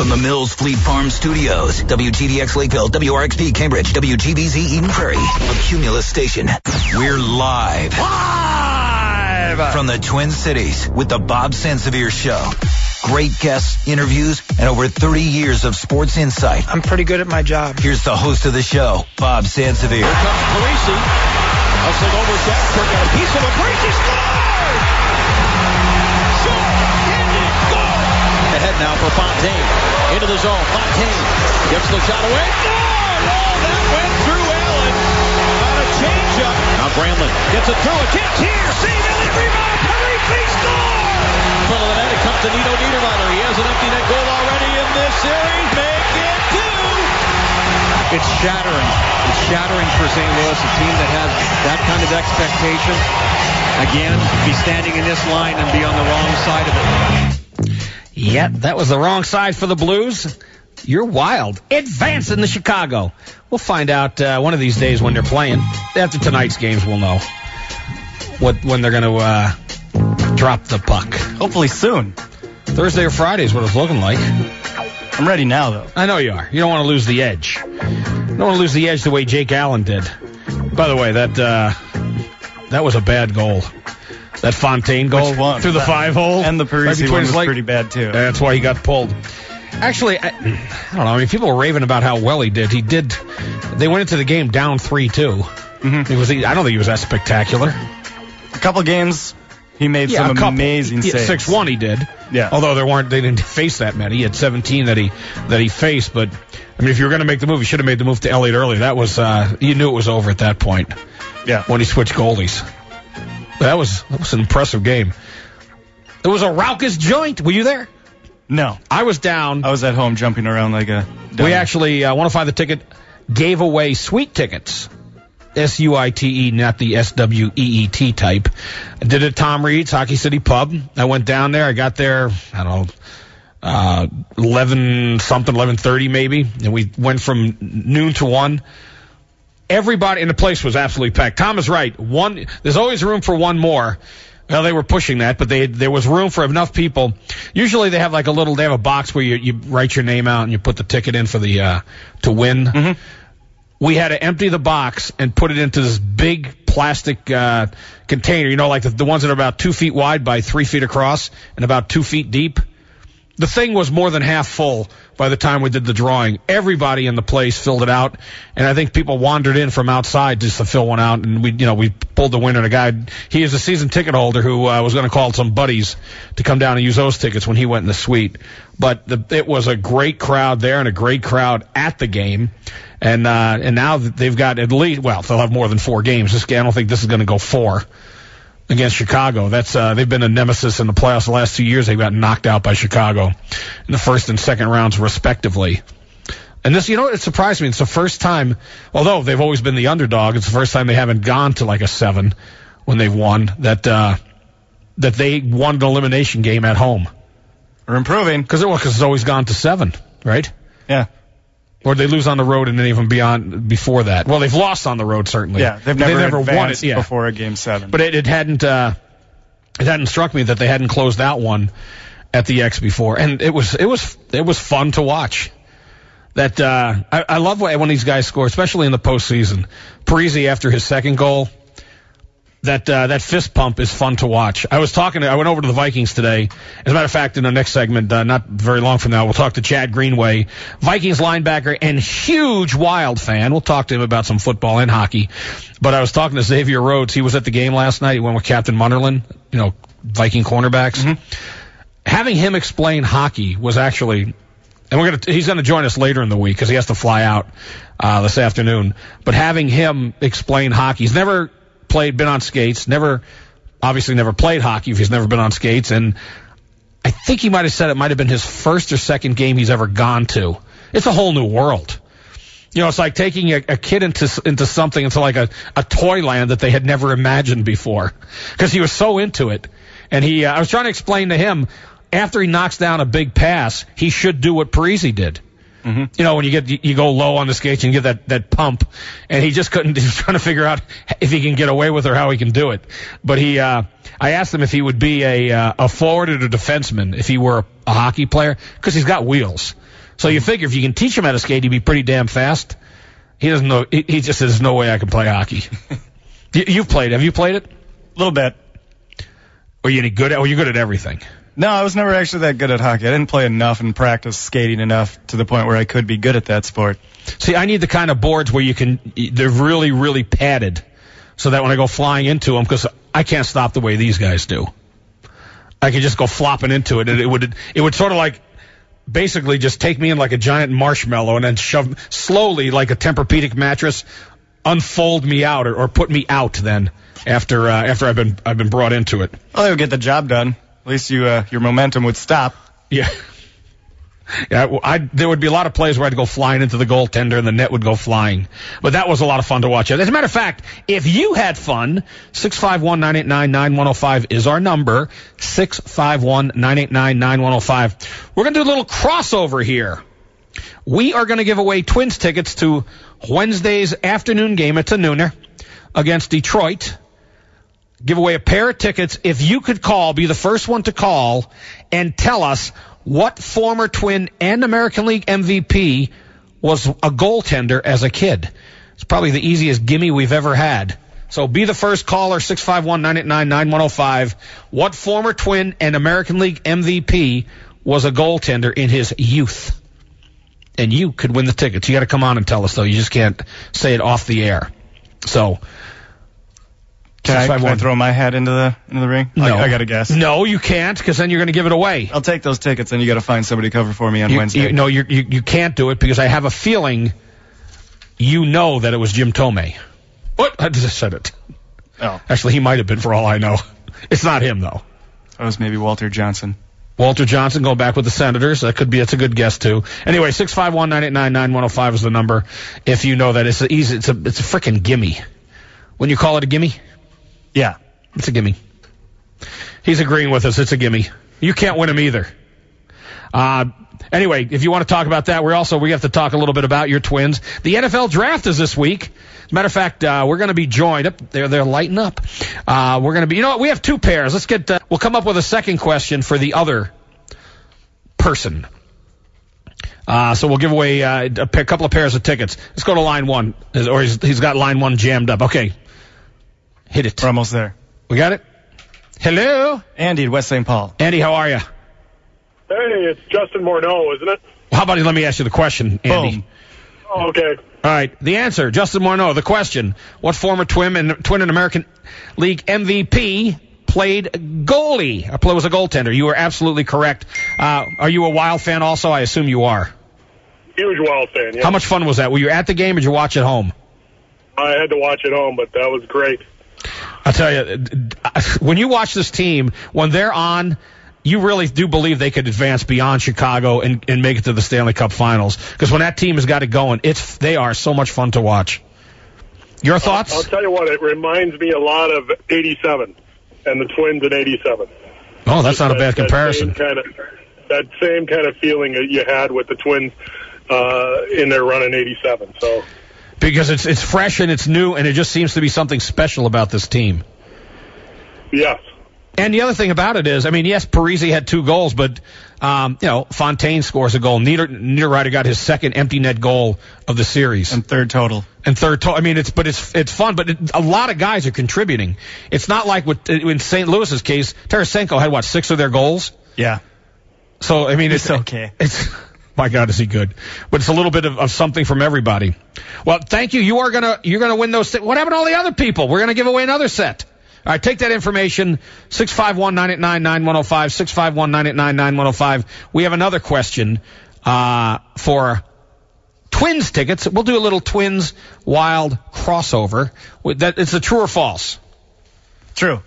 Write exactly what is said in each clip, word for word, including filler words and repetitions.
the Mills Fleet Farm Studios. W G D X Lakeville, W R X P Cambridge, W G B Z Eden Prairie, a Cumulus station. We're live. Live! From the Twin Cities with the Bob Sansevier Show. Great guests, interviews, and over thirty years of sports insight. I'm pretty good at my job. Here's the host of the show, Bob Sansevier. Here comes Parisi. Hustling over Davenport. Got a piece of it. Parisi scores! Short-handed goal! Ahead now for Fontaine. Into the zone. Fontaine gets the shot away. No! Oh, that went through Allen. On a changeup. Now Granlund gets it through. A chance here. Save Elliott. Rebound. Parisi scores! In front of the net, it comes to Nino Niederreiter. He has an empty net goal already in this series. Make it two! It's shattering. It's shattering for Saint Louis, a team that has that kind of expectation. Again, be standing in this line and be on the wrong side of it. Yeah, that was the wrong side for the Blues. You're wild. Advancing to Chicago. We'll find out uh, one of these days when they're playing. After tonight's games, we'll know what when they're going to uh, drop the puck. Hopefully soon. Thursday or Friday is what it's looking like. I'm ready now, though. I know you are. You don't want to lose the edge. You don't want to lose the edge the way Jake Allen did. By the way, that uh, that was a bad goal. That Fontaine goal through the five hole. And the Parisi right one was pretty bad, too. That's why he got pulled. Actually, I, I don't know. I mean, people were raving about how well he did. He did. They went into the game down three two. Mm-hmm. It was. I don't think he was that spectacular. A couple games, he made yeah, some couple, amazing yeah, saves. six one he did. Yeah. Although there weren't, they didn't face that many. He had seventeen that he that he faced. But I mean, if you were going to make the move, you should have made the move to Elliott early. That was. Uh, you knew it was over at that point. Yeah. When he switched goalies. But that was that was an impressive game. It was a raucous joint. Were you there? No. I was down. I was at home jumping around like a dummy. We actually, uh, want to find the ticket, gave away sweet tickets. S U I T E, not the S W E E T type. I did it at Tom Reed's Hockey City Pub. I went down there. I got there, I don't know, uh, eleven something, eleven thirty maybe. And we went from noon to one. Everybody in the place was absolutely packed. Tom is right. One, there's always room for one more. Well, they were pushing that, but they there was room for enough people. Usually they have like a little, they have a box where you, you write your name out and you put the ticket in for the, uh, to win. Mm-hmm. We had to empty the box and put it into this big plastic, uh, container, you know, like the, the ones that are about two feet wide by three feet across and about two feet deep. The thing was more than half full by the time we did the drawing. Everybody in the place filled it out, and I think people wandered in from outside just to fill one out, and we, you know, we pulled the winner. The guy, he is a season ticket holder who uh, was going to call some buddies to come down and use those tickets when he went in the suite. But the, it was a great crowd there and a great crowd at the game, and uh, and now they've got at least, well, they'll have more than four games. This game, I don't think this is going to go four. Against Chicago. That's uh, they've been a nemesis in the playoffs the last two years. They got knocked out by Chicago in the first and second rounds, respectively. And this, you know, it surprised me. It's the first time, although they've always been the underdog, it's the first time they haven't gone to like a seven when they've won, that uh, that they won an elimination game at home. We're improving. Because it, well, it's always gone to seven, right? Yeah. Or they lose on the road and then even beyond before that. Well, they've lost on the road certainly. Yeah, they've never, they never won it yeah. before a game seven. But it, it hadn't uh, it hadn't struck me that they hadn't closed out one at the X before, and it was it was it was fun to watch. That uh, I, I love when these guys score, especially in the postseason. Parisi after his second goal. That uh, that fist pump is fun to watch. I was talking to, I went over to the Vikings today. As a matter of fact, in the next segment, uh, not very long from now, we'll talk to Chad Greenway, Vikings linebacker and huge Wild fan. We'll talk to him about some football and hockey. But I was talking to Xavier Rhodes. He was at the game last night. He went with Captain Munnerlyn, you know, Viking cornerbacks. Mm-hmm. Having him explain hockey was actually, and we're gonna he's gonna join us later in the week because he has to fly out uh, this afternoon. But having him explain hockey, he's never played, been on skates, never, obviously never played hockey if he's never been on skates, and I think he might have said it might have been his first or second game he's ever gone to. It's a whole new world. You know, it's like taking a, a kid into into something, into like a, a toy land that they had never imagined before, because he was so into it. And he, uh, I was trying to explain to him, after he knocks down a big pass, he should do what Parisi did. Mm-hmm. You know, when you get you, you go low on the skates and you get that, that pump, and he just couldn't. He's trying to figure out if he can get away with it or how he can do it. But he, uh, I asked him if he would be a uh, a forward or a defenseman if he were a, a hockey player, because he's got wheels. So you figure if you can teach him how to skate, he'd be pretty damn fast. He doesn't know. He, he just says, "There's no way I can play hockey." you, you've played. Have you played it? A little bit. Are you any good at? Well, you're good at everything. No, I was never actually that good at hockey. I didn't play enough and practice skating enough to the point where I could be good at that sport. See, I need the kind of boards where you can, they're really, really padded so that when I go flying into them, because I can't stop the way these guys do. I could just go flopping into it, and it would, it would sort of like basically just take me in like a giant marshmallow and then shove slowly like a Tempur-Pedic mattress, unfold me out or, or put me out then after, uh, after I've been, I've been brought into it. Well, it would get the job done. At least you, uh, your momentum would stop. Yeah. Yeah, well, I, there would be a lot of plays where I'd go flying into the goaltender and the net would go flying. But that was a lot of fun to watch. As a matter of fact, if you had fun, six five one, nine eight nine, nine one oh five is our number. six five one, nine eight nine, nine one oh five. We're going to do a little crossover here. We are going to give away Twins tickets to Wednesday's afternoon game. It's a nooner against Detroit. Give away a pair of tickets. If you could call, be the first one to call and tell us what former Twin and American League M V P was a goaltender as a kid. It's probably the easiest gimme we've ever had. So be the first caller, six five one, nine eight nine, nine one oh five. What former Twin and American League M V P was a goaltender in his youth? And you could win the tickets. You got to come on and tell us, though. You just can't say it off the air. So... Can I, can I throw my hat into the into the ring? No. I, I got to guess. No, you can't, because then you're going to give it away. I'll take those tickets, and you got to find somebody to cover for me on you, Wednesday. You, no, you, you you can't do it because I have a feeling you know that it was Jim Thome. What? I just said it. Oh. Actually, he might have been for all I know. It's not him, though. That was maybe Walter Johnson. Walter Johnson going back with the Senators. That could be. That's a good guess, too. Anyway, six five one, nine eight nine, nine one oh five is the number if you know that. It's a, easy, it's a, it's a frickin' gimme. When you call it a gimme? Yeah. It's a gimme. He's agreeing with us. It's a gimme. You can't win him either. Uh, anyway, if you want to talk about that, we also we have to talk a little bit about your Twins. The N F L draft is this week. As a matter of fact, uh, we're going to be joined up. They're they're lighting up. Uh, we're going to be. You know what? We have two pairs. Let's get. Uh, we'll come up with a second question for the other person. Uh, so we'll give away uh, a, a couple of pairs of tickets. Let's go to line one, or he's, he's got line one jammed up. Okay, hit it. We're almost there. We got it? Hello? Andy at West Saint Paul. Andy, how are you? Hey, it's Justin Morneau, isn't it? How about you let me ask you the question, Andy? Boom. Oh, okay. All right. The answer, Justin Morneau. The question, what former Twin and Twin and American League M V P played goalie? Or was a goaltender. You were absolutely correct. Uh, are you a Wild fan also? I assume you are. Huge Wild fan, yeah. How much fun was that? Were you at the game or did you watch at home? I had to watch at home, but that was great. I'll tell you, when you watch this team, when they're on, you really do believe they could advance beyond Chicago and, and make it to the Stanley Cup Finals. Because when that team has got it going, it's they are so much fun to watch. Your thoughts? I'll, I'll tell you what, it reminds me a lot of eighty-seven and the Twins in eighty-seven. Oh, that's Just not a bad that, comparison. That same, kind of, that same kind of feeling that you had with the Twins uh, in their run in eighty-seven. So. Because it's it's fresh and it's new, and it just seems to be something special about this team. Yes. And the other thing about it is, I mean, yes, Parise had two goals, but, um, you know, Fontaine scores a goal. Nieder, Niederreiter got his second empty net goal of the series. And third total. And third total. I mean, it's but it's it's fun, but it, a lot of guys are contributing. It's not like with, in Saint Louis's case, Tarasenko had, what, six of their goals? Yeah. So, I mean, It's it's okay. It's... My God, is he good? But it's a little bit of, of something from everybody. Well, thank you. You are gonna you're gonna win those. Th- what happened to all the other people? We're gonna give away another set. All right, take that information. Six five one nine eight nine nine one zero five. Six five one nine eight nine nine one zero five. We have another question uh, for Twins tickets. We'll do a little Twins Wild crossover. That it's a true or false? True.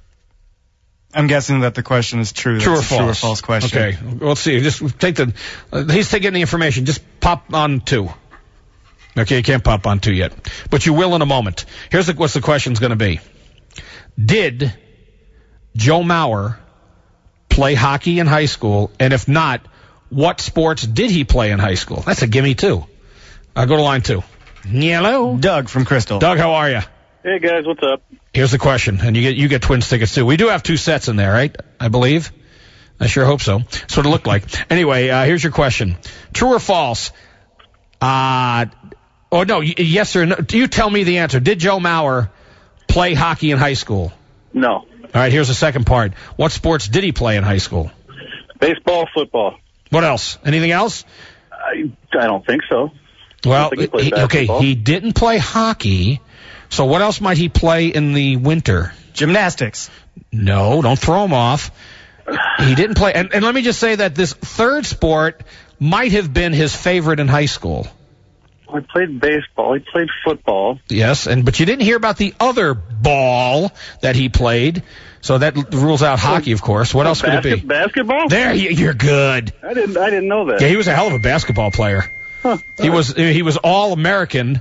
I'm guessing that the question is true. True or That's a false? True or false question. Okay, let's see. Just take the. Uh, he's taking the information. Just pop on two. Okay, you can't pop on two yet, but you will in a moment. Here's the, what's the question's going to be. Did Joe Mauer play hockey in high school? And if not, what sports did he play in high school? That's a gimme, too. Uh, go to line two. Hello? Doug from Crystal. Doug, how are you? Hey, guys, what's up? Here's the question, and you get you get Twins tickets, too. We do have two sets in there, right? I believe. I sure hope so. That's what it looked like. Anyway, uh, here's your question. True or false? Uh, oh, no, yes or no. You tell me the answer. Did Joe Mauer play hockey in high school? No. All right, here's the second part. What sports did he play in high school? Baseball, football. What else? Anything else? I, I don't think so. Well, think he played he, okay, basketball. he didn't play hockey, so what else might he play in the winter? Gymnastics. No, don't throw him off. He didn't play, and, and let me just say that this third sport might have been his favorite in high school. I played baseball. He played football. Yes, and but you didn't hear about the other ball that he played, so that rules out hockey, of course. What else could it be? Basket- basketball? There, you- you're good. I didn't. I didn't know that. Yeah, he was a hell of a basketball player. Huh. He was he was all American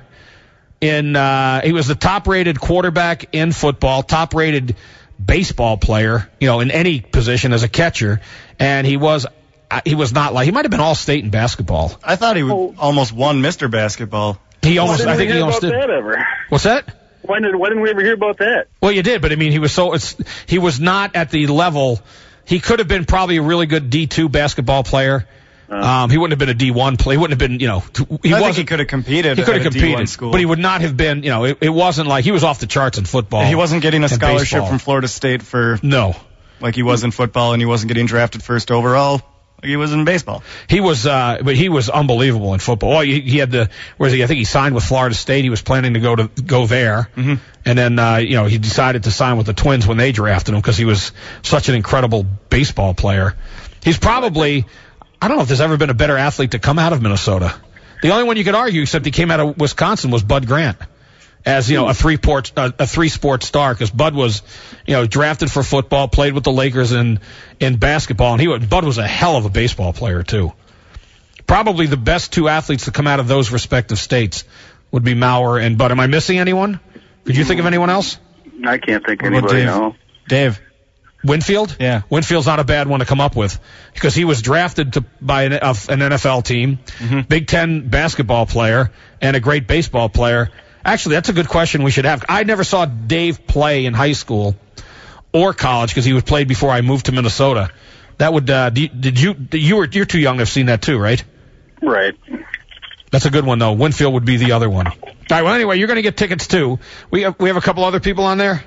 in uh, he was the top rated quarterback in football, top rated baseball player, you know, in any position as a catcher, and he was uh, he was not like he might have been all state in basketball. I thought he Oh. almost won Mister Basketball. He Why almost didn't I we think hear he almost about did. that ever? What's that? Why did Why didn't we ever hear about that? Well, you did, but I mean, he was so it's he was not at the level. He could have been probably a really good D two basketball player. Um, he wouldn't have been a D one player. He wouldn't have been, you know, he I wasn't. think he could have competed. He could at have a D one competed, school. but he would not have been, you know, it, it wasn't like he was off the charts in football. He wasn't getting a and scholarship baseball. from Florida State for No. like he was in football, and he wasn't getting drafted first overall like he was in baseball. He was, uh, but he was unbelievable in football. Oh, he, he had the, where's he? I think he signed with Florida State. He was planning to go to, go there. Mm-hmm. And then, uh, you know, he decided to sign with the Twins when they drafted him because he was such an incredible baseball player. He's probably, I don't know if there's ever been a better athlete to come out of Minnesota. The only one you could argue, except he came out of Wisconsin, was Bud Grant. As, you know, a three port, uh, a three sport star, because Bud was, you know, drafted for football, played with the Lakers in, in basketball, and he was, Bud was a hell of a baseball player too. Probably the best two athletes to come out of those respective states would be Mauer and Bud. Am I missing anyone? Could you think of anyone else? I can't think of What about anybody Dave? now. Dave. Winfield? Yeah. Winfield's not a bad one to come up with because he was drafted to, by an, uh, an N F L team, Mm-hmm. Big Ten basketball player, and a great baseball player. Actually, that's a good question we should have. I never saw Dave play in high school or college because he was played before I moved to Minnesota. That would uh, did, did you you were you're too young to have seen that too, right? Right. That's a good one though. Winfield would be the other one. All right. Well, anyway, you're going to get tickets too. We have we have a couple other people on there.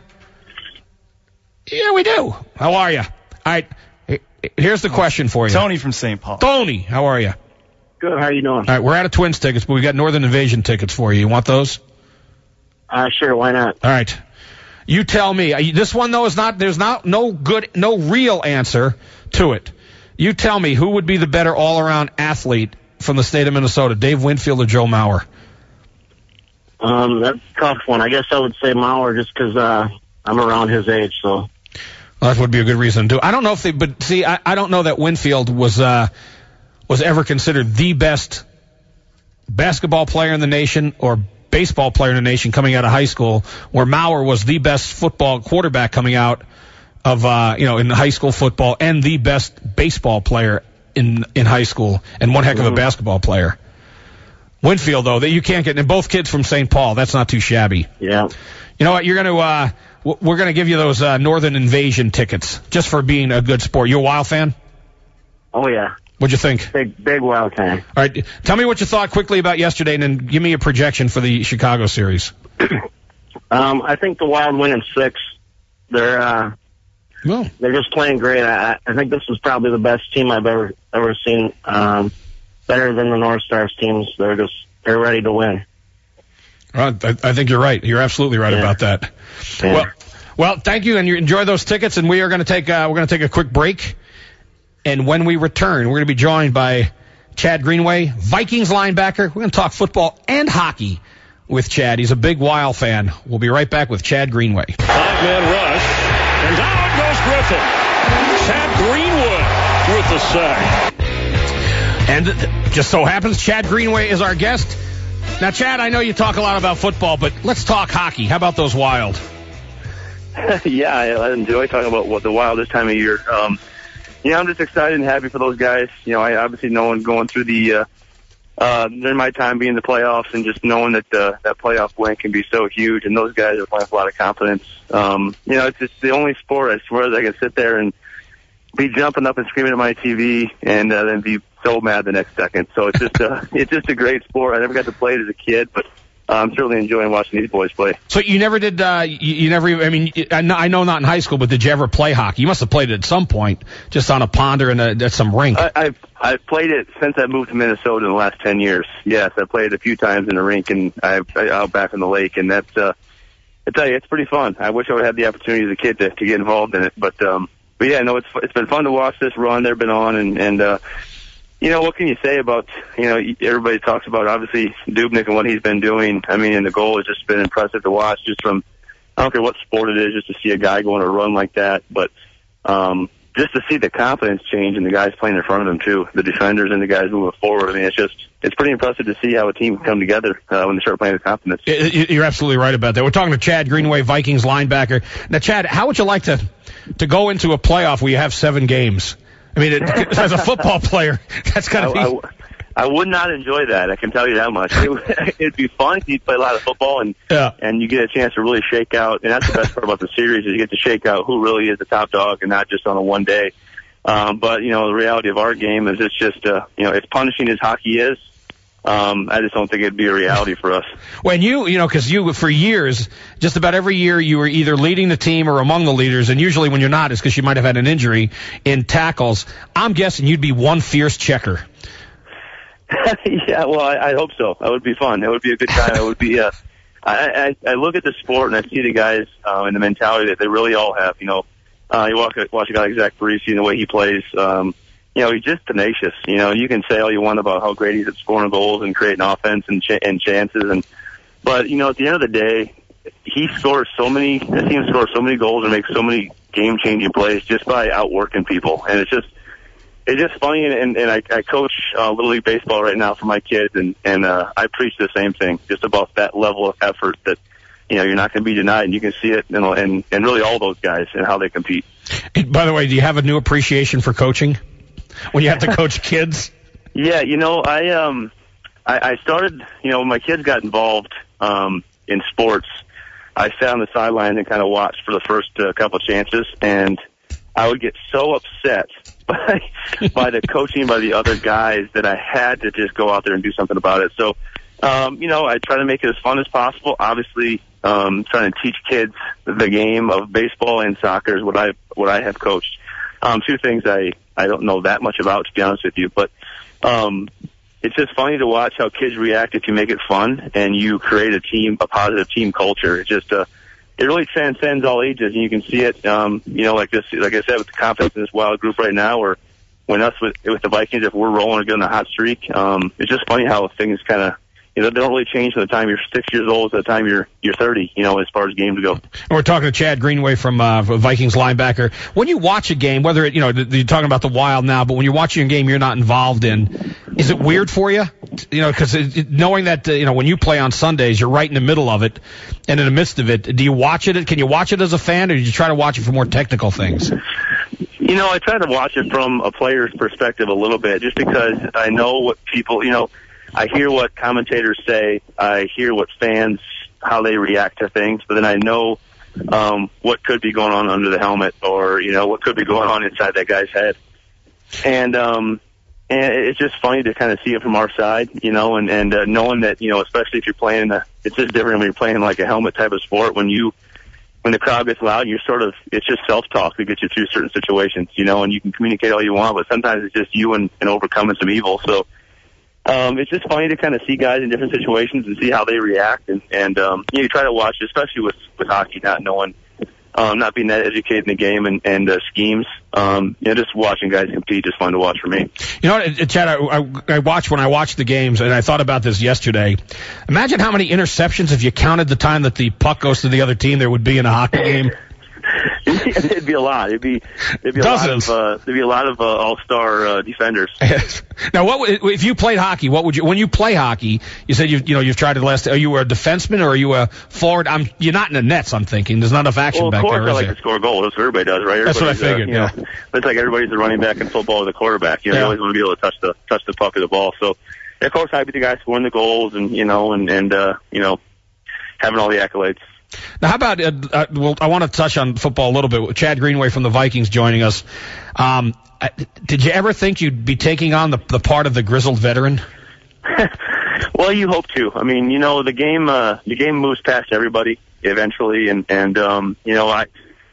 Yeah, we do. How are you? All right. Here's the question for you. Tony from Saint Paul. Tony, how are you? Good. How you doing? All right, we're out of Twins tickets, but we got Northern Invasion tickets for you. You want those? Uh, sure. Why not? All right. You tell me. Uh, This one though is not. There's not no good, no real answer to it. You tell me who would be the better all-around athlete from the state of Minnesota, Dave Winfield or Joe Mauer? Um, that's a tough one. I guess I would say Mauer just because uh, I'm around his age. So Well, that would be a good reason to do. I don't know if they, but see, I, I don't know that Winfield was uh, was ever considered the best basketball player in the nation or baseball player in the nation coming out of high school, where Mauer was the best football quarterback coming out of uh, you know in high school football and the best baseball player in in high school and one heck of a basketball player. Winfield, though, that you can't get, and both kids from Saint Paul. That's not too shabby. yeah. You know what? You're going to uh, w- we're going to give you those uh, Northern Invasion tickets just for being a good sport. You a Wild fan? Oh yeah. What'd you think? Big big Wild fan. All right, tell me what you thought quickly about yesterday, and then give me a projection for the Chicago series. Um, I think the Wild win in six. They're uh, Well, they're just playing great. I, I think this is probably the best team I've ever ever seen. Um, better than the North Stars teams. They're just they're ready to win. I, I think you're right. You're absolutely right Yeah. about that. Yeah. Well, well, thank you, and you enjoy those tickets. And we are going to take uh, we're going to take a quick break, and when we return, we're going to be joined by Chad Greenway, Vikings linebacker. We're going to talk football and hockey with Chad. He's a big Wild fan. We'll be right back with Chad Greenway. Five-man rush, and down goes Griffin. Chad Greenwood with the sack. And it just so happens Chad Greenway is our guest. Now, Chad, I know you talk a lot about football, but let's talk hockey. How about those Wild? Yeah, I I enjoy talking about what the Wild this time of year. Um, yeah, I'm just excited and happy for those guys. You know, I obviously knowing going through the uh, uh, during my time being in the playoffs and just knowing that uh, that playoff win can be so huge, and those guys are playing with a lot of confidence. Um, you know, it's just the only sport I swear that I can sit there and be jumping up and screaming at my T V and uh, then be so mad the next second. So it's just uh, it's just a great sport. I never got to play it as a kid, but I'm certainly enjoying watching these boys play. So you never did, uh, you, you never, I mean, I know, I know not in high school, but did you ever play hockey? You must have played it at some point, just on a pond or in a, at some rink. I, I've, I've played it since I moved to Minnesota in the last ten years. Yes, I played it a few times in a rink and I, I out back in the lake, and that's, uh, I tell you, it's pretty fun. I wish I would have had the opportunity as a kid to, to get involved in it, but, um, but yeah, no, it's, it's been fun to watch this run they've been on, and, and, uh, you know, what can you say about, you know, everybody talks about, obviously, Dubnyk and what he's been doing. I mean, and the goal has just been impressive to watch just from, I don't care what sport it is, just to see a guy going a run like that. But um, just to see the confidence change in the guys playing in front of him, too, the defenders and the guys moving forward. I mean, it's just, it's pretty impressive to see how a team can come together uh, when they start playing with confidence. You're absolutely right about that. We're talking to Chad Greenway, Vikings linebacker. Now, Chad, how would you like to, to go into a playoff where you have seven games? I mean, it, as a football player, that's got to be... I, I, I would not enjoy that, I can tell you that much. It, it'd be fun if you play a lot of football and yeah. and you get a chance to really shake out. And that's the best part about the series is you get to shake out who really is the top dog and not just on a one day. Um, but, you know, the reality of our game is it's just, uh, you know, as punishing as hockey is, Um, I just don't think it'd be a reality for us. When you, you know, because you, for years, just about every year, you were either leading the team or among the leaders, and usually when you're not, it's because you might have had an injury in tackles. I'm guessing you'd be one fierce checker. Yeah, well, I, I hope so. That would be fun. That would be a good time. It would be. Uh, I, I, I look at the sport and I see the guys uh, and the mentality that they really all have. You know, uh, you watch, watch a guy like Zach Parise and the way he plays. Um, You know, he's just tenacious. You know, you can say all you want about how great he is at scoring goals and creating offense and, ch- and chances, and but you know, at the end of the day, he scores so many. The team scores so many goals and makes so many game-changing plays just by outworking people, and it's just it's just funny. And, and, and I, I coach uh, Little League baseball right now for my kids, and and uh, I preach the same thing, just about that level of effort that you know you're not going to be denied, and you can see it, and and and really all those guys and how they compete. By the way, do you have a new appreciation for coaching? When you have to coach kids? Yeah, you know, I um, I, I started, you know, when my kids got involved um, in sports, I sat on the sidelines and kind of watched for the first uh, couple of chances, and I would get so upset by by the coaching by the other guys that I had to just go out there and do something about it. So, um, you know, I try to make it as fun as possible. Obviously, um, trying to teach kids the game of baseball and soccer is what I what I have coached. Um, two things I, I don't know that much about, to be honest with you, but um, it's just funny to watch how kids react if you make it fun and you create a team, a positive team culture. It just uh, it really transcends all ages, and you can see it. Um, you know, like this, like I said, with the confidence in this Wild group right now, or when us with with the Vikings, if we're rolling or getting a hot streak, um, it's just funny how things kind of. You know, they don't really change from the time you're six years old to the time you're you're thirty, you know, as far as games go. And we're talking to Chad Greenway from uh, Vikings linebacker. When you watch a game, whether it, you know, you're talking about the Wild now, but when you're watching a game you're not involved in, is it weird for you? You know, because knowing that, uh, you know, when you play on Sundays, you're right in the middle of it and in the midst of it. Do you watch it? Can you watch it as a fan, or do you try to watch it for more technical things? You know, I try to watch it from a player's perspective a little bit, just because I know what people, you know, I hear what commentators say. I hear what fans, how they react to things, but then I know um, what could be going on under the helmet, or, you know, what could be going on inside that guy's head. And um, and it's just funny to kind of see it from our side, you know, and, and uh, knowing that, you know, especially if you're playing, a, it's just different when you're playing like a helmet type of sport. When you, when the crowd gets loud, you're sort of, it's just self-talk that gets you through certain situations, you know, and you can communicate all you want, but sometimes it's just you and, and overcoming some evil. So, Um, it's just funny to kind of see guys in different situations and see how they react, and, and um, you know, you try to watch, especially with, with hockey, not knowing, um, not being that educated in the game and, and uh, schemes. Um, you know, just watching guys compete is fun to watch for me. You know what, Chad, I, I, I watch when I watch the games, and I thought about this yesterday. Imagine how many interceptions, if you counted the time that the puck goes to the other team, there would be in a hockey game. It'd be a lot. It'd be it'd be a Dozens. lot of uh, there'd be a lot of uh, all-star uh, defenders. Now, what would- if you played hockey? What would you when you play hockey? You said you you know you've tried it last. Are you a defenseman or are you a forward? I'm you're not in the nets. I'm thinking there's not enough action Well, of back course, there. I Is like there? to score goals. That's what everybody does, right? That's what I Everybody's, uh, figured, you know, yeah. It's like everybody's a running back in football or the quarterback. You know, Yeah. you always want to be able to touch the touch the puck of the ball. So, of course, I'd be the guy scoring the goals and you know and and uh, you know having all the accolades. Now, how about, uh, uh, well, I want to touch on football a little bit. Chad Greenway from the Vikings joining us. Um, uh, did you ever think you'd be taking on the, the part of the grizzled veteran? Well, you hope to. I mean, you know, the game uh, the game moves past everybody eventually, and and um, you know, I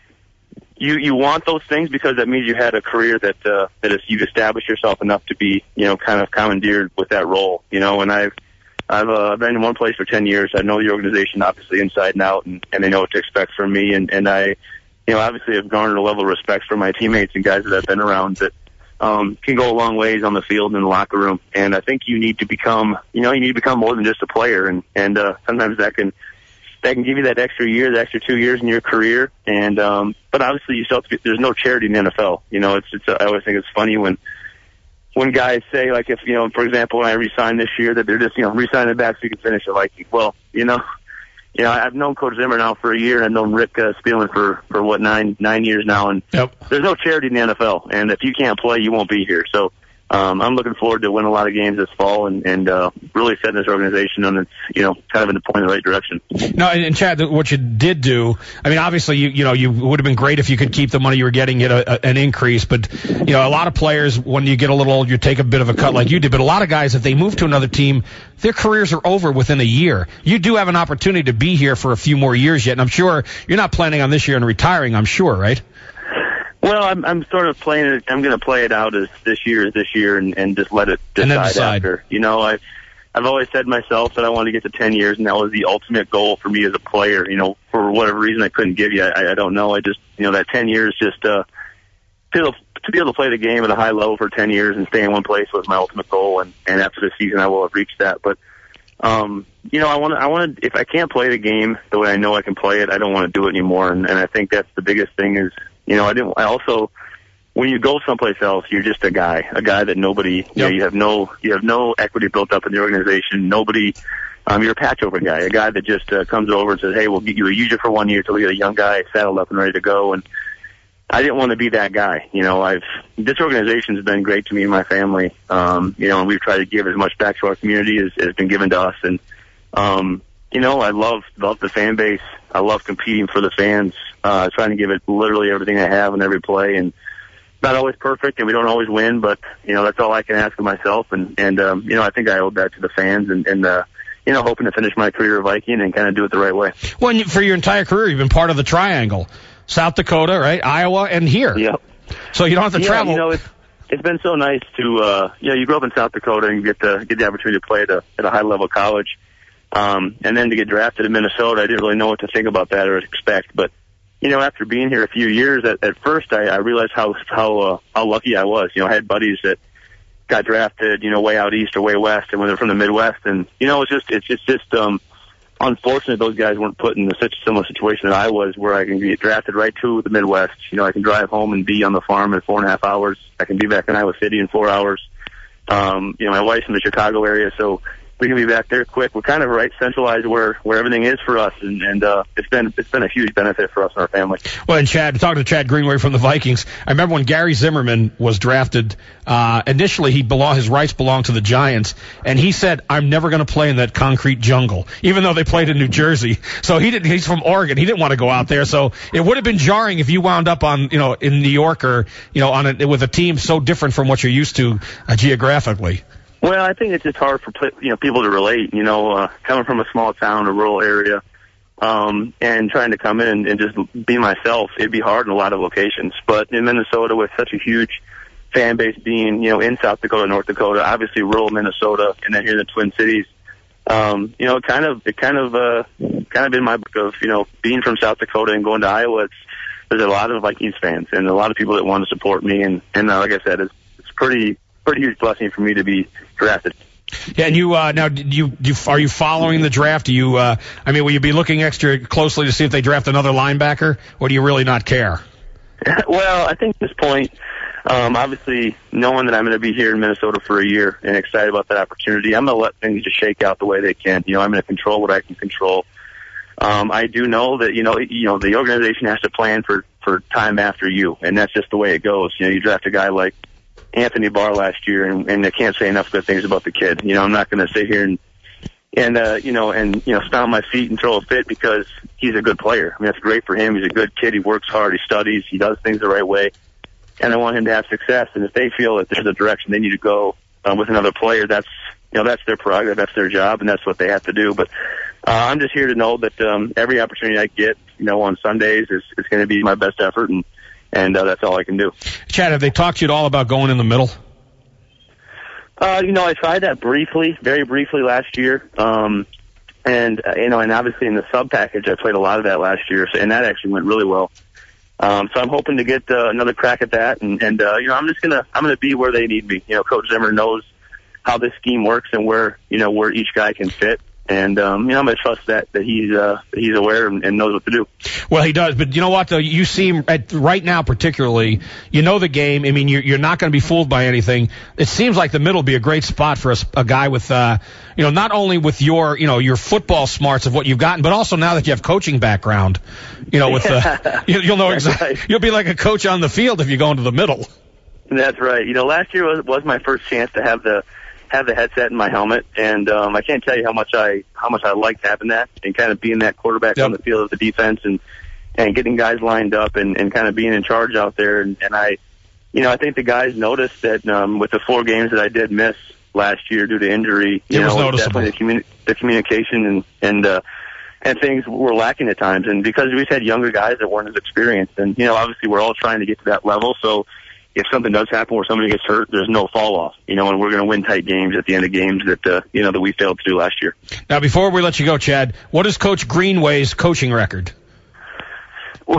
you you want those things because that means you had a career that uh, that is, you've established yourself enough to be you know kind of commandeered with that role. You know, and I've I've uh, been in one place for ten years. I know the organization obviously inside and out, and, and they know what to expect from me. And, and I, you know, obviously have garnered a level of respect from my teammates and guys that I've been around that um, can go a long ways on the field and in the locker room. And I think you need to become, you know, you need to become more than just a player. And and uh, sometimes that can that can give you that extra year, the extra two years in your career. And um, but obviously you still have to be, there's no charity in the N F L. You know, it's it's I always think it's funny when. When guys say, like, if, you know, for example, when I resign this year, that they're just, you know, resigning it back so you can finish a Viking. Well, you know, you know, I've known Coach Zimmer now for a year, and I've known Rick uh, Spielman for, for, what, nine nine years now. And Yep. there's no charity in the N F L. And if you can't play, you won't be here. So um, I'm looking forward to winning a lot of games this fall and, and uh, really setting this organization on its, you know, kind of in the point in the right direction. No, and, and Chad, what you did do, I mean, obviously, you you know, you would have been great if you could keep the money you were getting at a, a, an increase. But, you know, a lot of players, when you get a little old, you take a bit of a cut like you did. But a lot of guys, if they move to another team, their careers are over within a year. You do have an opportunity to be here for a few more years yet. And I'm sure you're not planning on this year and retiring, I'm sure, right? Well, I'm, I'm sort of playing it. I'm going to play it out as this year is this year, and, and just let it decide, And then decide. after. You know, I, I've always said myself that I wanted to get to ten years, and that was the ultimate goal for me as a player. You know, for whatever reason I couldn't give you, I, I don't know. I just, you know, that ten years just uh, to, be able, to be able to play the game at a high level for ten years and stay in one place was my ultimate goal. And, and after this season, I will have reached that. But um, you know, I want to. I want to. If I can't play the game the way I know I can play it, I don't want to do it anymore. And, and I think that's the biggest thing is. You know, I didn't. I also, when you go someplace else, you're just a guy, a guy that nobody. You know, you have no, you have no equity built up in the organization. Nobody. Um, you're a patch over guy, a guy that just uh, comes over and says, "Hey, we'll get you a user for one year till we get a young guy saddled up and ready to go." And I didn't want to be that guy. You know, I've this organization's been great to me and my family. Um, you know, and we've tried to give as much back to our community as has been given to us. And um, you know, I love love the fan base. I love competing for the fans. Uh, trying to give it literally everything I have in every play, and not always perfect, and we don't always win, but you know that's all I can ask of myself, and and um, you know I think I owe that to the fans, and and uh, you know hoping to finish my career a Viking and kind of do it the right way. Well, and you, for your entire career, you've been part of the triangle: South Dakota, right, Iowa, and here. Yep. So you don't have to yeah, travel. You know, it's it's been so nice to uh, you know you grow up in South Dakota and you get the get the opportunity to play at a at a high level college, um, and then to get drafted in Minnesota. I didn't really know what to think about that or expect, but you know, after being here a few years, at, at first I, I realized how how uh, how lucky I was. You know, I had buddies that got drafted, you know, way out east or way west, and when they're from the Midwest, and you know, it's just it's it's just um, unfortunate those guys weren't put in such a similar situation that I was, where I can get drafted right to the Midwest. You know, I can drive home and be on the farm in four and a half hours. I can be back in Iowa City in four hours. Um, you know, my wife's in the Chicago area, so we can be back there quick. We're kind of right centralized where, where everything is for us, and, and uh, it's been it's been a huge benefit for us and our family. Well, and Chad, talking to Chad Greenway from the Vikings, I remember when Gary Zimmerman was drafted. Uh, initially, he belong, his rights belonged to the Giants, and he said, "I'm never going to play in that concrete jungle," even though they played in New Jersey. So he didn't. He's from Oregon. He didn't want to go out there. So it would have been jarring if you wound up on, you know, in New York or, you know, on a, with a team so different from what you're used to uh, geographically. Well, I think it's just hard for you know people to relate. You know, uh, coming from a small town, a rural area, um, and trying to come in and just be myself, it'd be hard in a lot of locations. But in Minnesota, with such a huge fan base, being you know in South Dakota, North Dakota, obviously rural Minnesota, and then here in the Twin Cities, um, you know, it kind of it kind of uh, kind of in my book of you know being from South Dakota and going to Iowa. It's, there's a lot of Vikings fans and a lot of people that want to support me, and and uh, like I said, it's it's pretty. pretty huge blessing for me to be drafted. Yeah, and you uh, now, do you, do you are you following the draft? Do you, uh, I mean, will you be looking extra closely to see if they draft another linebacker, or do you really not care? Well, I think at this point, um, obviously, knowing that I'm going to be here in Minnesota for a year and excited about that opportunity, I'm going to let things just shake out the way they can. You know, I'm going to control what I can control. Um, I do know that, you know, you know, the organization has to plan for, for time after you, and that's just the way it goes. You know, you draft a guy like Anthony Barr last year, and, and I can't say enough good things about the kid. You know, I'm not going to sit here and, and, uh, you know, and, you know, stomp my feet and throw a fit because he's a good player. I mean, that's great for him. He's a good kid. He works hard. He studies. He does things the right way. And I want him to have success. And if they feel that there's a direction they need to go um, with another player, that's, you know, that's their prerogative. That's their job, and that's what they have to do. But uh, I'm just here to know that um, every opportunity I get, you know, on Sundays is, is going to be my best effort, and, and uh, that's all I can do. Chad, have they talked to you at all about going in the middle? Uh, you know, I tried that briefly, very briefly last year. Um, and, uh, you know, and obviously in the sub package, I played a lot of that last year, so, and that actually went really well. Um, so I'm hoping to get uh, another crack at that. And, and uh, you know, I'm just going to, I'm going to be where they need me. You know, Coach Zimmer knows how this scheme works and where, you know, where each guy can fit. And, um, you know, I'm going to trust that, that he's, uh, that he's aware and, and knows what to do. Well, he does. But you know what, though? You seem, at, right now particularly, you know the game. I mean, you're, you're not going to be fooled by anything. It seems like the middle would be a great spot for a, a guy with, uh, you know, not only with your, you know, your football smarts of what you've gotten, but also now that you have coaching background, you know, with, uh, you, you'll know exactly, right. You'll be like a coach on the field if you go into the middle. That's right. You know, last year was, was my first chance to have the, have the headset in my helmet, and um, I can't tell you how much I how much I liked having that and kind of being that quarterback yep. on the field of the defense and and getting guys lined up and, and kind of being in charge out there. And, and I, you know, I think the guys noticed that um, with the four games that I did miss last year due to injury, you it know, was noticeable. definitely the, communi- the communication and and uh, and things were lacking at times. And because we had younger guys that weren't as experienced, and you know, obviously we're all trying to get to that level, so. If something does happen where somebody gets hurt, there's no fall off, you know, and we're going to win tight games at the end of games that, uh, you know, that we failed to do last year. Now, before we let you go, Chad, what is Coach Greenway's coaching record? oh,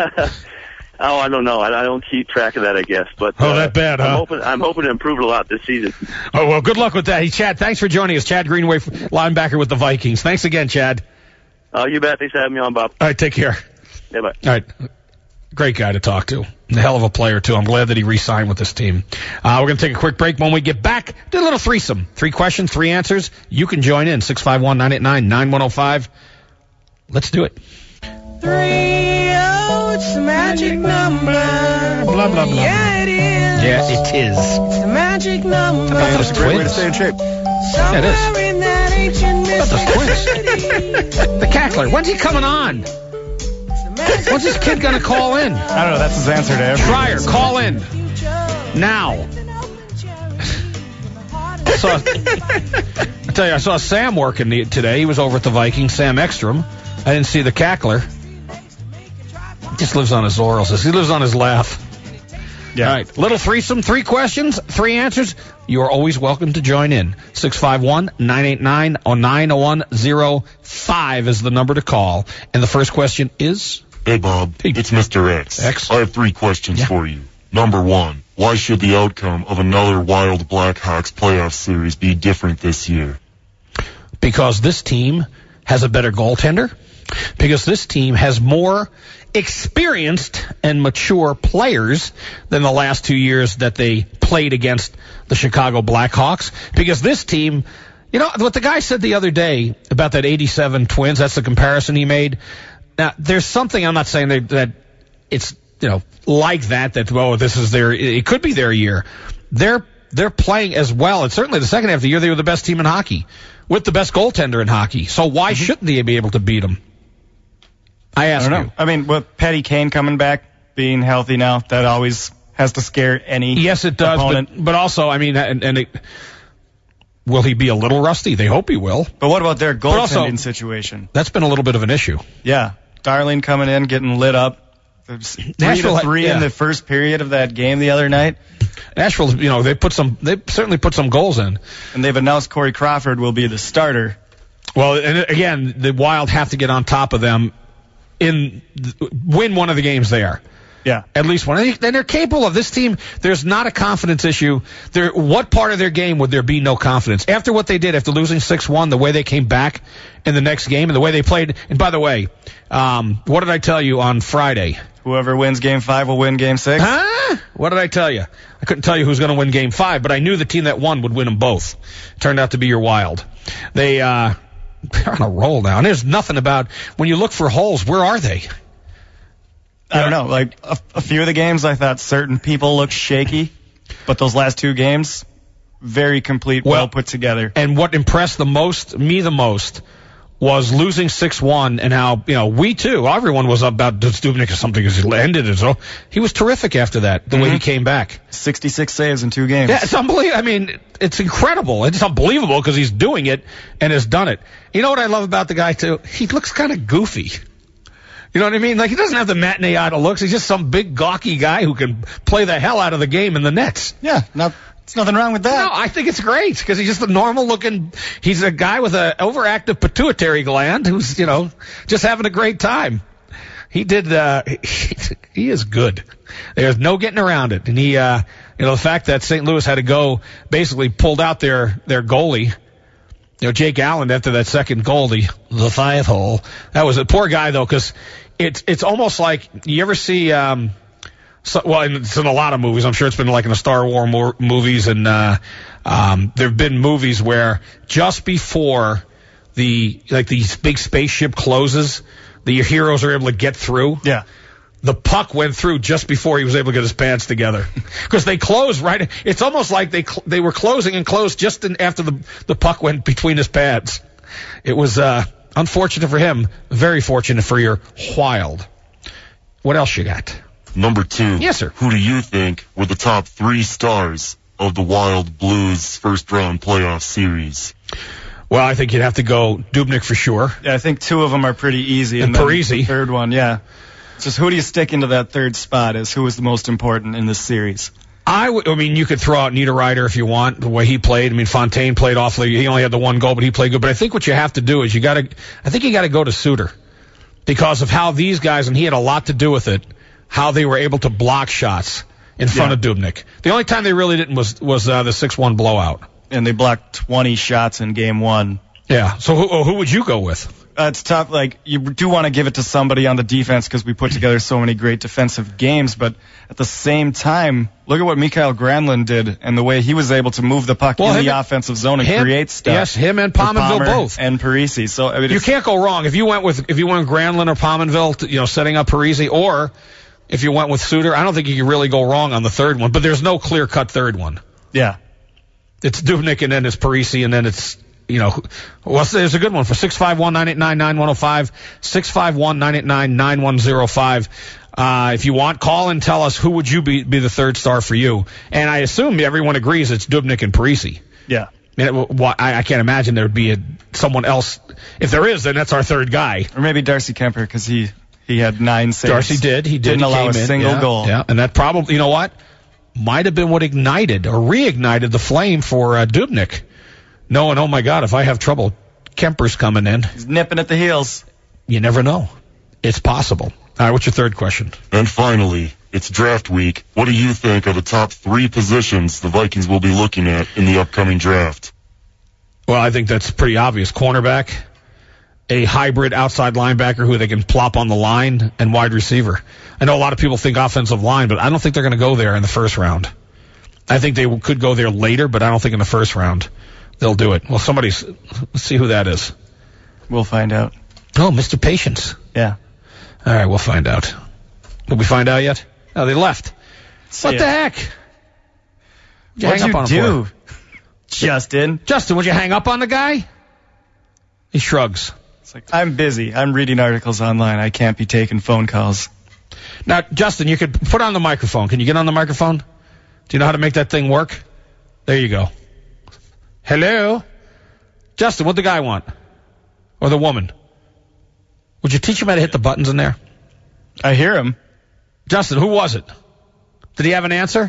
I don't know. I, I don't keep track of that, I guess. But oh, uh, that bad, huh? I'm hoping, I'm hoping to improve it a lot this season. Oh, well, good luck with that. Hey, Chad, thanks for joining us. Chad Greenway, linebacker with the Vikings. Thanks again, Chad. Oh, uh, you bet. Thanks for having me on, Bob. All right, take care. Yeah, bye. All right. Great guy to talk to. A hell of a player, too. I'm glad that he re-signed with this team. Uh, we're going to take a quick break. When we get back, do a little threesome. Three questions, three answers. You can join in. six five one, nine eight nine, nine one oh five. Let's do it. Three, oh, it's the magic number. Blah, blah, blah. Yeah, it is. Yeah, it is. It's the magic number. How about those twins? Great way to stay in shape. Yeah, it is. In that ancient How about those twins? The cackler. When's he coming on? When's this kid going to call in? I don't know. That's his answer to everything. Schreier, call in. Now. I, saw, I tell you, I saw Sam working the, today. He was over at the Vikings, Sam Ekstrom. I didn't see the cackler. He just lives on his laurels. He lives on his laugh. Yeah. All right. Little threesome, three questions, three answers. You are always welcome to join in. six five one, nine eight nine, nine one oh five is the number to call. And the first question is? Hey, Bob. Hey. It's Mister X. X. I have three questions yeah. for you. Number one, why should the outcome of another Wild Blackhawks playoff series be different this year? Because this team has a better goaltender. Because this team has more experienced and mature players than the last two years that they played against the Chicago Blackhawks. Because this team, you know, what the guy said the other day about that eighty-seven Twins, that's the comparison he made. Now, there's something, I'm not saying that, that it's, you know, like that, that, well, this is their, it could be their year. They're, they're playing as well. And certainly the second half of the year, they were the best team in hockey with the best goaltender in hockey. So why mm-hmm. shouldn't they be able to beat them? I ask I don't know. you. I mean, with Patty Kane coming back, being healthy now, that always has to scare any Yes, it does. opponent. But, but also, I mean, and, and it, will he be a little rusty? They hope he will. But what about their goaltending also, situation? That's been a little bit of an issue. Yeah. Darling coming in, getting lit up. Three Nashville, to three yeah. in the first period of that game the other night. Nashville, you know, they put some, they certainly put some goals in. And they've announced Corey Crawford will be the starter. Well, and again, the Wild have to get on top of them in win one of the games there. Yeah. At least one. And they're capable of this team. There's not a confidence issue. There, what part of their game would there be no confidence? After what they did, after losing six one, the way they came back in the next game and the way they played. And by the way, um, what did I tell you on Friday? Whoever wins game five will win game six. Huh? What did I tell you? I couldn't tell you who's going to win game five, but I knew the team that won would win them both. Turned out to be your Wild. They, uh, they're on a roll now. And there's nothing about, when you look for holes, where are they? I don't know. Like, a, a few of the games, I thought certain people looked shaky, but those last two games, very complete, well, well put together. And what impressed the most, me the most, was losing six one, and how, you know, we too, everyone was about Dubnyk or something as he ended it. So he was terrific after that, the mm-hmm. way he came back. sixty-six saves in two games. Yeah, it's unbelievable. I mean, it's incredible. It's unbelievable because he's doing it and has done it. You know what I love about the guy too? He looks kind of goofy. You know what I mean? Like, he doesn't have the matinee idol looks. He's just some big gawky guy who can play the hell out of the game in the nets. Yeah, no, there's nothing wrong with that. No, I think it's great because he's just a normal looking, he's a guy with an overactive pituitary gland who's, you know, just having a great time. He did, uh, he, he is good. There's no getting around it. And he, uh, you know, the fact that Saint Louis had to go, basically pulled out their, their goalie. You know, Jake Allen, after that second goal, the, the five hole, that was a poor guy though, because it's, it's almost like, you ever see, um, so, well, it's in a lot of movies. I'm sure it's been like in the Star Wars mo- movies, and uh, um, there have been movies where just before the like the big spaceship closes, the heroes are able to get through. Yeah, the puck went through just before he was able to get his pants together because they closed right. It's almost like they cl- they were closing and closed just in, after the the puck went between his pads. It was uh, unfortunate for him, very fortunate for your Wild. What else you got? Number two. Yes, sir. Who do you think were the top three stars of the Wild Blues first round playoff series? Well, I think you'd have to go Dubnyk for sure. Yeah, I think two of them are pretty easy. And, and Parise. The third one, yeah. It's just who do you stick into that third spot as who was the most important in this series? I, w- I mean, you could throw out Niederreiter if you want, the way he played. I mean, Fontaine played awfully. He only had the one goal, but he played good. But I think what you have to do is you got to, I think you got to go to Suter because of how these guys, and he had a lot to do with it, how they were able to block shots in front yeah. of Dubnyk. The only time they really didn't was was uh, the six one blowout. And they blocked twenty shots in game one. Yeah. So who who would you go with? Uh, it's tough. Like, you do want to give it to somebody on the defense because we put together so many great defensive games. But at the same time, look at what Mikael Granlund did and the way he was able to move the puck well, in the offensive zone and him, create stuff. Yes, him and Pominville both. And Parise. So I mean, you can't go wrong if you went with if you went Granlund or Pominville, to, you know, setting up Parise, or if you went with Suter. I don't think you can really go wrong on the third one. But there's no clear cut third one. Yeah, it's Dubnyk and then it's Parise and then it's. You know, what's there's a good one for six five one, nine eight nine, nine one oh five, six five one, nine eight nine, nine one oh five. Uh, if you want, call and tell us who would you be, be the third star for you. And I assume everyone agrees it's Dubnyk and Parise. Yeah. I, mean, I, I can't imagine there would be a, someone else. If there is, then that's our third guy. Or maybe Darcy Kemper because he, he had nine saves. Darcy did. He did. Didn't he allow a in. single yeah, goal. Yeah, and that probably, you know what, might have been what ignited or reignited the flame for uh, Dubnyk. Knowing, oh my God, if I have trouble, Kemper's coming in. He's nipping at the heels. You never know. It's possible. All right, what's your third question? And finally, it's draft week. What do you think are the top three positions the Vikings will be looking at in the upcoming draft? Well, I think that's pretty obvious. Cornerback, a hybrid outside linebacker who they can plop on the line, and wide receiver. I know a lot of people think offensive line, but I don't think they're going to go there in the first round. I think they could go there later, but I don't think in the first round they'll do it. Well, somebody's, let's see who that is. We'll find out. Oh, Mister Patience. Yeah. All right, we'll find out. Did we find out yet? Oh, they left. See what ya. the heck? What'd you What'd hang you up on do? him for? Justin. Justin, would you hang up on the guy? He shrugs. It's like, I'm busy. I'm reading articles online. I can't be taking phone calls. Now, Justin, you could put on the microphone. Can you get on the microphone? Do you know how to make that thing work? There you go. Hello? Justin, what'd the guy want? Or the woman? Would you teach him how to hit the buttons in there? I hear him. Justin, who was it? Did he have an answer?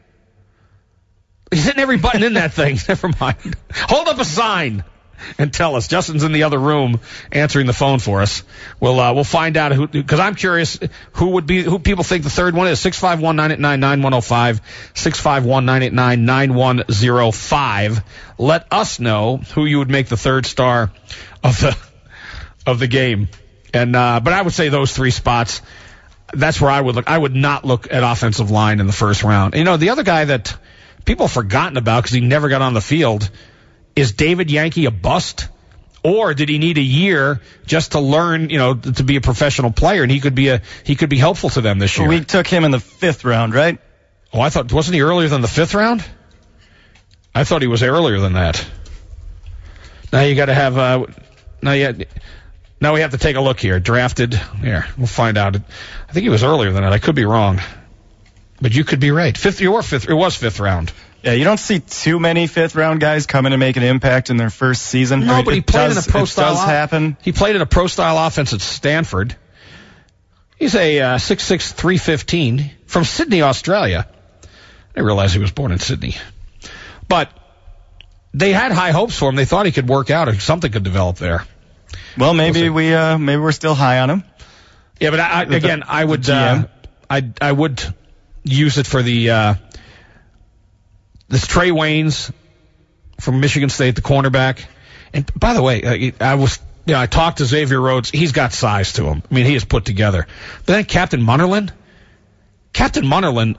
He's hitting every button in that thing. Never mind. Hold up a sign and tell us. Justin's in the other room answering the phone for us. We'll uh, we'll find out who, because I'm curious who would be who people think the third one is. six five one, nine eight nine, nine one oh five, six five one, nine eight nine, nine one oh five. Let us know who you would make the third star of the of the game. And uh, but I would say those three spots. that's where I would look. I would not look at offensive line in the first round. You know, the other guy that people have forgotten about because he never got on the field is David Yankee a bust? Or did he need a year just to learn, you know, to be a professional player, and he could be a he could be helpful to them this year? We took him in the fifth round, right? Oh, I thought wasn't he earlier than the fifth round? I thought he was earlier than that. Now you got to have uh, now you now we have to take a look here. Drafted here, we'll find out. I think he was earlier than that. I could be wrong, but you could be right. Fifth, you were fifth. It was fifth round. Yeah, you don't see too many fifth-round guys come in and make an impact in their first season. No, I mean, but he it played does, in a pro it style. does happen. He played in a pro-style offense at Stanford. He's a uh, six six, three fifteen from Sydney, Australia. I didn't realize he was born in Sydney. But they had high hopes for him. They thought he could work out or something could develop there. Well, maybe we'll we uh, maybe we're still high on him. Yeah, but I, The- again, I would the uh, G M. I I would use it for the uh, this Trey Waynes from Michigan State, the cornerback. And by the way, uh, I was you know I talked to Xavier Rhodes. He's got size to him. I mean, he is put together. But then Captain Munnerlyn, Captain Munnerlyn,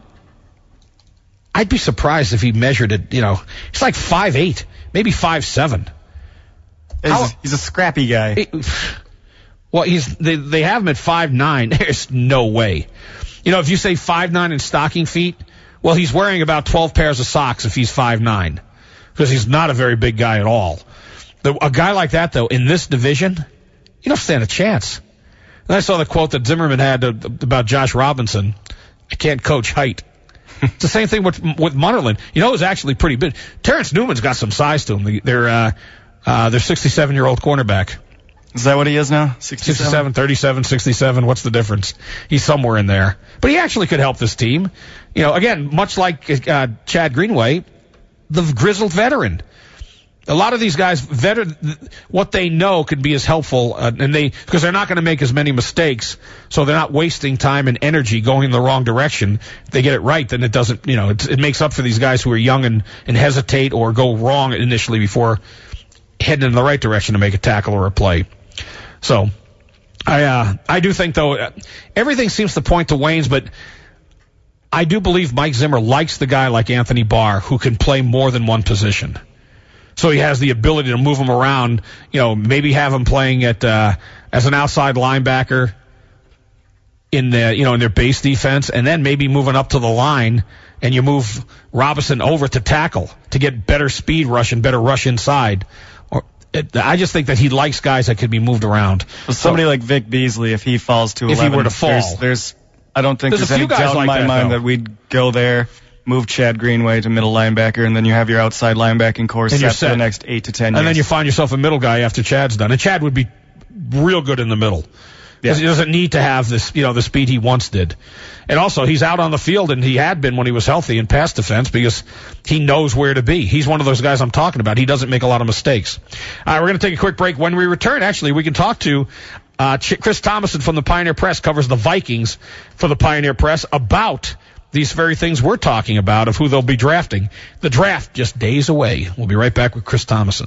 I'd be surprised if he measured it. You know, he's like five eight, maybe five seven. He's, How- a, he's a scrappy guy. It- well, he's they they have him at five nine. There's no way. You know, if you say five nine in stocking feet, well, he's wearing about twelve pairs of socks if he's five nine, because he's not a very big guy at all. The, a guy like that, though, in this division, you don't stand a chance. And I saw the quote that Zimmerman had uh, about Josh Robinson. I can't coach height. It's the same thing with with Munnerlyn. You know, it was actually pretty big. Terrence Newman's got some size to him. They're uh, uh, they're sixty-seven-year-old cornerback. Is that what he is now? sixty-seven? sixty-seven, thirty-seven, sixty-seven. What's the difference? He's somewhere in there. But he actually could help this team. You know, again, much like uh, Chad Greenway, the grizzled veteran. A lot of these guys, veteran, what they know could be as helpful, uh, and they because they're not going to make as many mistakes, so they're not wasting time and energy going in the wrong direction. If they get it right, then it doesn't, you know, it, it makes up for these guys who are young and, and hesitate or go wrong initially before heading in the right direction to make a tackle or a play. So, I uh, I do think, though, uh, everything seems to point to Waynes, but I do believe Mike Zimmer likes the guy like Anthony Barr who can play more than one position. So he has the ability to move him around, you know, maybe have him playing at uh, as an outside linebacker in the, you know, in their base defense, and then maybe moving up to the line, and you move Robinson over to tackle to get better speed rush and better rush inside. Or it, I just think that he likes guys that can be moved around. Well, somebody so, like Vic Beasley, if he falls to if eleven, he were to fall, there's, there's I don't think there's, there's, a few any guys doubt like in my that, mind though. that we'd go there, move Chad Greenway to middle linebacker, and then you have your outside linebacking core set, set for the next eight to ten years. And then you find yourself a middle guy after Chad's done. And Chad would be real good in the middle. Because yeah. he doesn't need to have this, you know, the speed he once did. And also, he's out on the field, and he had been when he was healthy in pass defense because he knows where to be. He's one of those guys I'm talking about. He doesn't make a lot of mistakes. All right, we're going to take a quick break. When we return, actually, we can talk to uh, Chris Thomason from the Pioneer Press, covers the Vikings for the Pioneer Press, about these very things we're talking about of who they'll be drafting. The draft just days away. We'll be right back with Chris Thomason.